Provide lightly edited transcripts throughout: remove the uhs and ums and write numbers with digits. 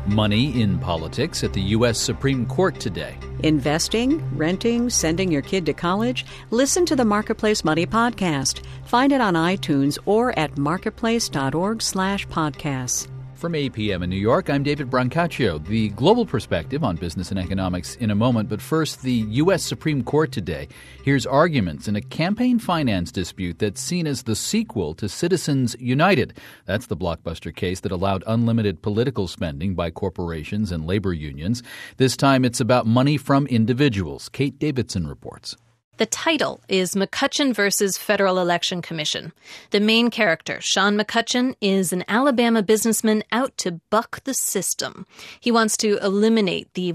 Money in politics at the U.S. Supreme Court today. Investing, renting, sending your kid to college? Listen to the Marketplace Money podcast. Find it on iTunes or at marketplace.org/podcasts. From APM in New York, I'm David Brancaccio. The global perspective on business and economics in a moment, but first, the U.S. Supreme Court today hears arguments in a campaign finance dispute that's seen as the sequel to Citizens United. That's the blockbuster case that allowed unlimited political spending by corporations and labor unions. This time, it's about money from individuals. Kate Davidson reports. The title is McCutcheon versus Federal Election Commission. The main character, Sean McCutcheon, is an Alabama businessman out to buck the system. He wants to eliminate the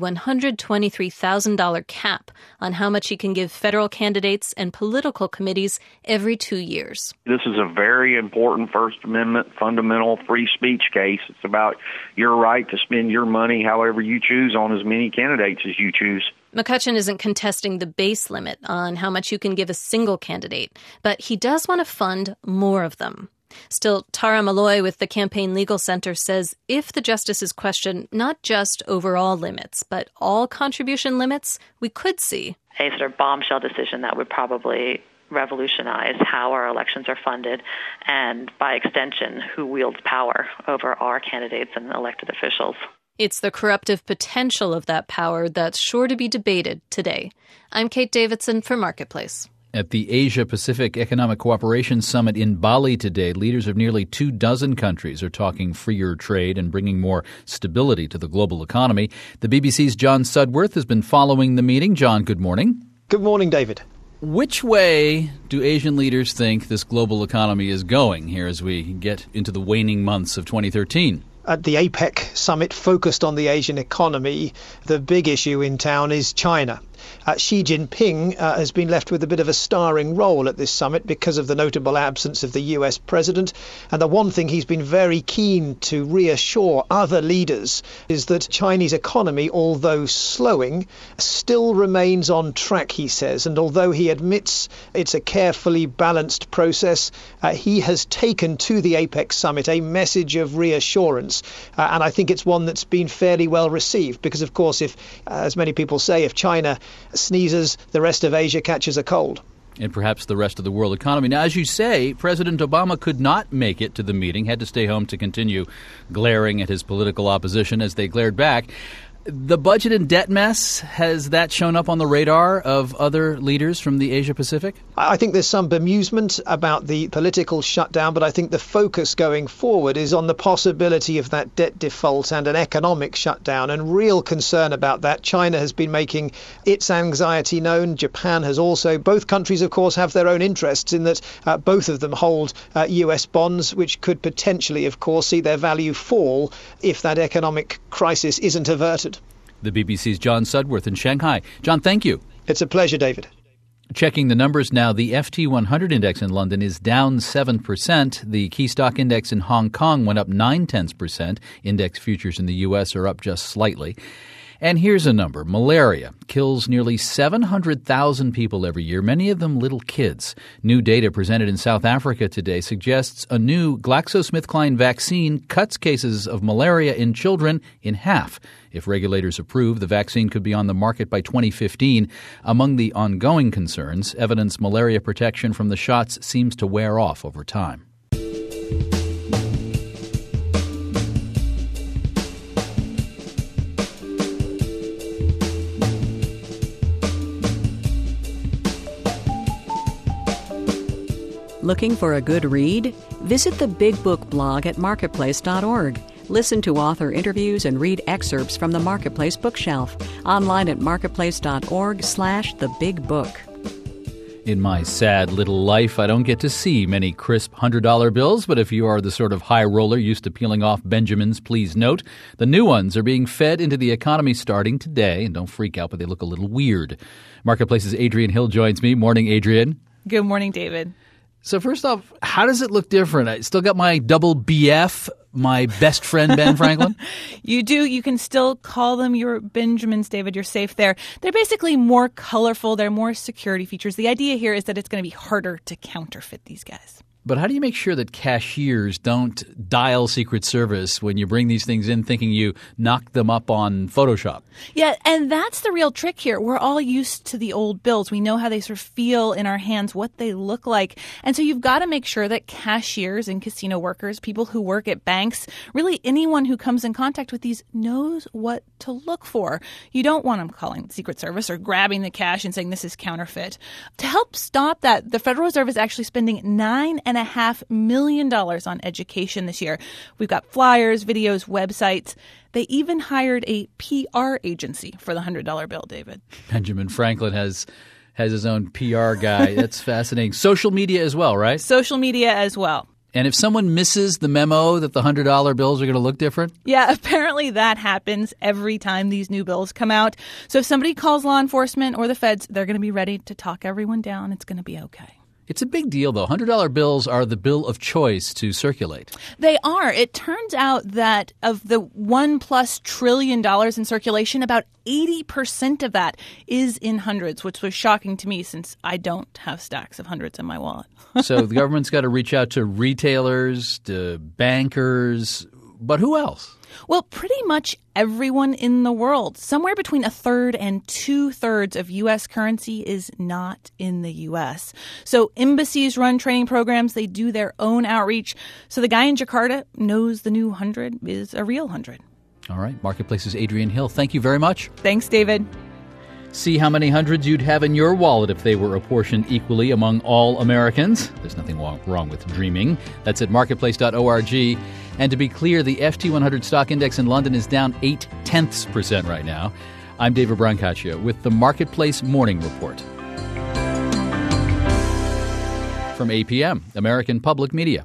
$123,000 cap on how much he can give federal candidates and political committees every 2 years. This is a very important First Amendment fundamental free speech case. It's about your right to spend your money however you choose on as many candidates as you choose. McCutcheon isn't contesting the base limit on how much you can give a single candidate, but he does want to fund more of them. Still, Tara Malloy with the Campaign Legal Center says if the justices question not just overall limits, but all contribution limits, we could see a sort of bombshell decision that would probably revolutionize how our elections are funded and, by extension, who wields power over our candidates and elected officials. It's the corruptive potential of that power that's sure to be debated today. I'm Kate Davidson for Marketplace. At the Asia-Pacific Economic Cooperation Summit in Bali today, leaders of nearly 24 countries are talking freer trade and bringing more stability to the global economy. The BBC's John Sudworth has been following the meeting. John, good morning. Good morning, David. Which way do Asian leaders think this global economy is going here as we get into the waning months of 2013? At the APEC summit focused on the Asian economy, the big issue in town is China. Xi Jinping has been left with a bit of a starring role at this summit because of the notable absence of the US president. And the one thing he's been very keen to reassure other leaders is that Chinese economy, although slowing, still remains on track, he says. And although he admits it's a carefully balanced process, he has taken to the APEC summit a message of reassurance. And I think it's one that's been fairly well received because, of course, if, as many people say, if China sneezes, the rest of Asia catches a cold. And perhaps the rest of the world economy. Now, as you say, President Obama could not make it to the meeting, had to stay home to continue glaring at his political opposition as they glared back. The budget and debt mess, has that shown up on the radar of other leaders from the Asia-Pacific? I think there's some bemusement about the political shutdown, but I think the focus going forward is on the possibility of that debt default and an economic shutdown, and real concern about that. China has been making its anxiety known. Japan has also. Both countries, of course, have their own interests in that both of them hold US bonds, which could potentially, of course, see their value fall if that economic crisis isn't averted. The BBC's John Sudworth in Shanghai. John, thank you. It's a pleasure, David. Checking the numbers now, the FT100 index in London is down 7%. The key stock index in Hong Kong went up 0.9%. Index futures in the U.S. are up just slightly. And here's a number. Malaria kills nearly 700,000 people every year, many of them little kids. New data presented in South Africa today suggests a new GlaxoSmithKline vaccine cuts cases of malaria in children in half. If regulators approve, the vaccine could be on the market by 2015. Among the ongoing concerns, evidence malaria protection from the shots seems to wear off over time. Looking for a good read? Visit the Big Book blog at marketplace.org. Listen to author interviews and read excerpts from the Marketplace bookshelf. Online at marketplace.org/thebigbook. In my sad little life, I don't get to see many crisp $100 bills, but if you are the sort of high roller used to peeling off Benjamins, please note the new ones are being fed into the economy starting today. And don't freak out, but they look a little weird. Marketplace's Adrienne Hill joins me. Morning, Adrienne. Good morning, David. So first off, how does it look different? I still got my double BF, my best friend, Ben Franklin. You do. You can still call them your Benjamins, David. You're safe there. They're basically more colorful. They're more security features. The idea here is that it's going to be harder to counterfeit these guys. But how do you make sure that cashiers don't dial Secret Service when you bring these things in thinking you knocked them up on Photoshop? Yeah, and that's the real trick here. We're all used to the old bills. We know how they sort of feel in our hands, what they look like. And so you've got to make sure that cashiers and casino workers, people who work at banks, really anyone who comes in contact with these knows what to look for. You don't want them calling Secret Service or grabbing the cash and saying this is counterfeit. To help stop that, the Federal Reserve is actually spending $9.5 million on education this year. We've got flyers, videos, websites. They even hired a PR agency for the $100 bill, David. Benjamin Franklin has his own PR guy. That's fascinating. Social media as well, right? Social media as well. And if someone misses the memo that the $100 bills are going to look different? Yeah, apparently that happens every time these new bills come out. So if somebody calls law enforcement or the feds, they're going to be ready to talk everyone down. It's going to be okay. It's a big deal, though. $100 bills are the bill of choice to circulate. They are. It turns out that of the $1+ trillion in circulation, about 80% of that is in hundreds, which was shocking to me since I don't have stacks of hundreds in my wallet. So the government's got to reach out to retailers, to bankers, but who else? Well, pretty much everyone in the world. Somewhere between 1/3 and 2/3 of U.S. currency is not in the U.S. So embassies run training programs. They do their own outreach. So the guy in Jakarta knows the new 100 is a real 100. All right. Marketplace's Adrienne Hill. Thank you very much. Thanks, David. See how many hundreds you'd have in your wallet if they were apportioned equally among all Americans. There's nothing wrong with dreaming. That's at marketplace.org. And to be clear, the FT100 stock index in London is down 0.8% right now. I'm David Brancaccio with the Marketplace Morning Report. From APM, American Public Media.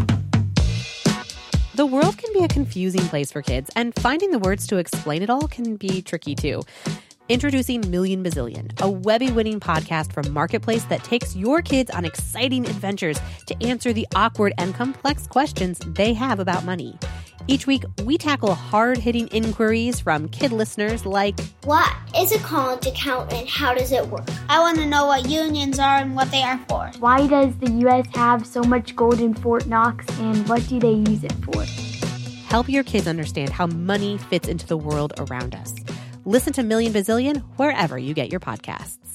The world can be a confusing place for kids, and finding the words to explain it all can be tricky too. Introducing Million Bazillion, a Webby-winning podcast from Marketplace that takes your kids on exciting adventures to answer the awkward and complex questions they have about money. Each week, we tackle hard-hitting inquiries from kid listeners like, what is a college account and how does it work? I want to know what unions are and what they are for. Why does the U.S. have so much gold in Fort Knox and what do they use it for? Help your kids understand how money fits into the world around us. Listen to Million Bazillion wherever you get your podcasts.